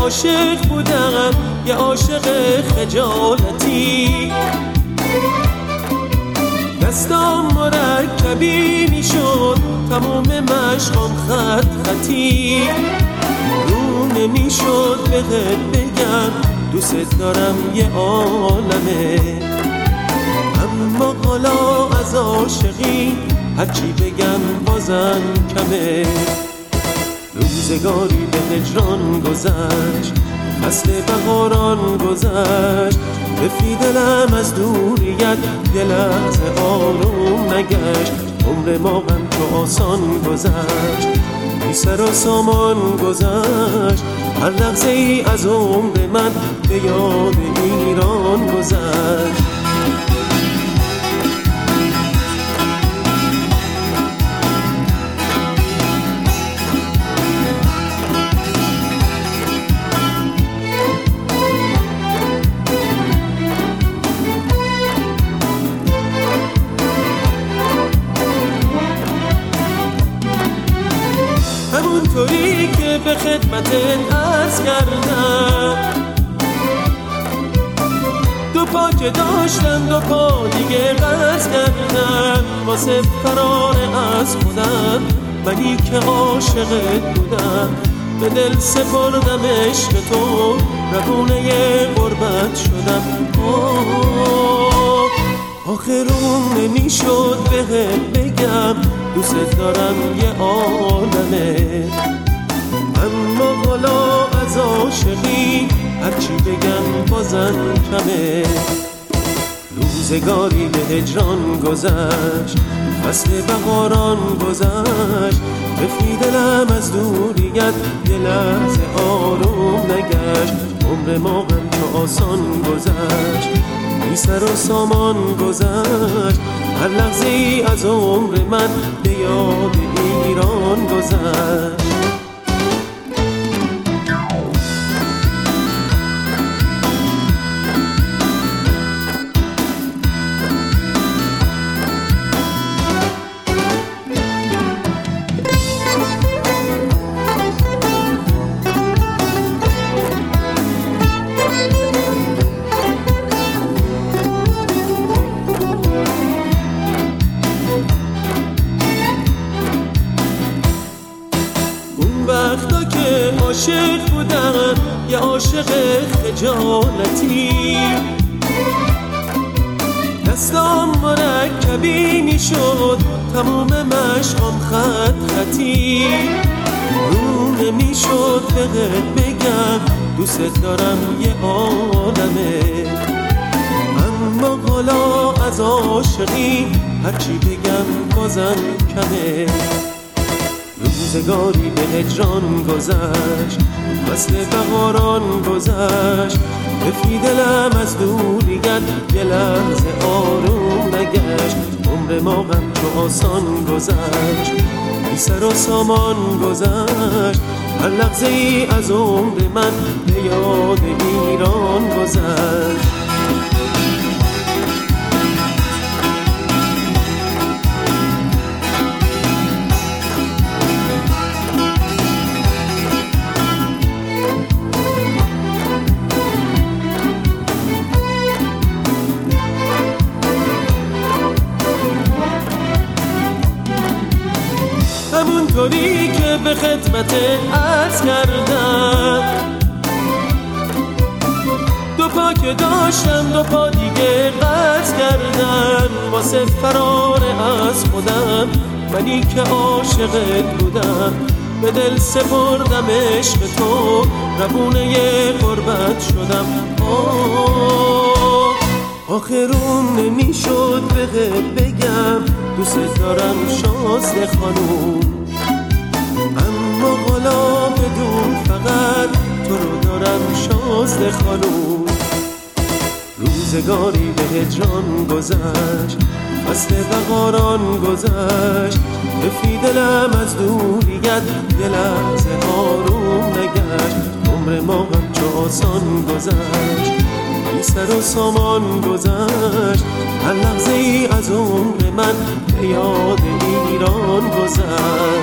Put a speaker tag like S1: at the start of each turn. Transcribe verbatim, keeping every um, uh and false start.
S1: عاشق بودم، یه عاشق خجالتی. دستام مرکبی میشد، تموم مشقام خط خطی. رو نمیشد بهت بگم دوست دارم یه عالمه، اما حالا از عاشقی هرچی بگم بازم کمه. روزگاری به هجران گذشت، فصل بهاران گذشت. رفی دلم از دوریت، یه لحظه آروم نگشت. عمر ما غم تو آسان گذشت، بی سر و سامان گذشت. هر لحظه ای از عمر من به یاد ایران گذشت. همونطوری که به خدمتت عرض کردم، دو پا که داشتم دو پا دیگه قرض کردم. واسه فرار از خودم، منی که عاشقت بودم، به دل سپردم عشق تو، روونه غربت شدم. آه آخرون نمیشد بهت بگم دوست دارم یه عالمه، اما حالا از عاشقی هرچی بگم بازم کمه. روزگاری به هجران گذشت، فصل بهاران گذشت. رفی دلم از دوریت، یه لحظه آروم نگشت. عمر ما غم تو آسان گذشت، بی سر و سامان گذشت. هر لحظه ای از عمر من به یاد ایران گذشت. وقتا که عاشق بودم، یه عاشق خجالتی. دستام مرکبی میشد، تموم مشقام خط خطی. رو نمیشد بهت بگم دوست دارم یه عالمه، اما حالا از عاشقی هرچی بگم بازم کمه. روزگاری به هجران گذشت، فصل بهاران گذشت. رفی دلم از دوریت، یه لحظه آروم نگشت. عمر ما غم تو آسان گذشت، بی سر و سامان گذشت. هر لحظه ای از عمر من به یاد ایران گذشت. همونطوری که به خدمتت عرض کردم، دو پا که داشتم دو پا دیگه قرض کردم. واسه فرار از خودم، منی که عاشقت بودم، به دل سپردم عشق تو، روونه غربت شدم. آه آخرون نمیشد بهت بگم دوست دارم شازده خانوم، اما حالا بدون فقط تو رو دارم شازده خانوم. روزگاری به هجران گذشت، فصل بهاران گذشت. رفی دلم از دوریت، یه لحظه آروم نگشت. عمر ما غم چو آسان گذشت، بی سر و سامان گذشت. هر لحظه ای از عمر من به یاد ایران گذشت.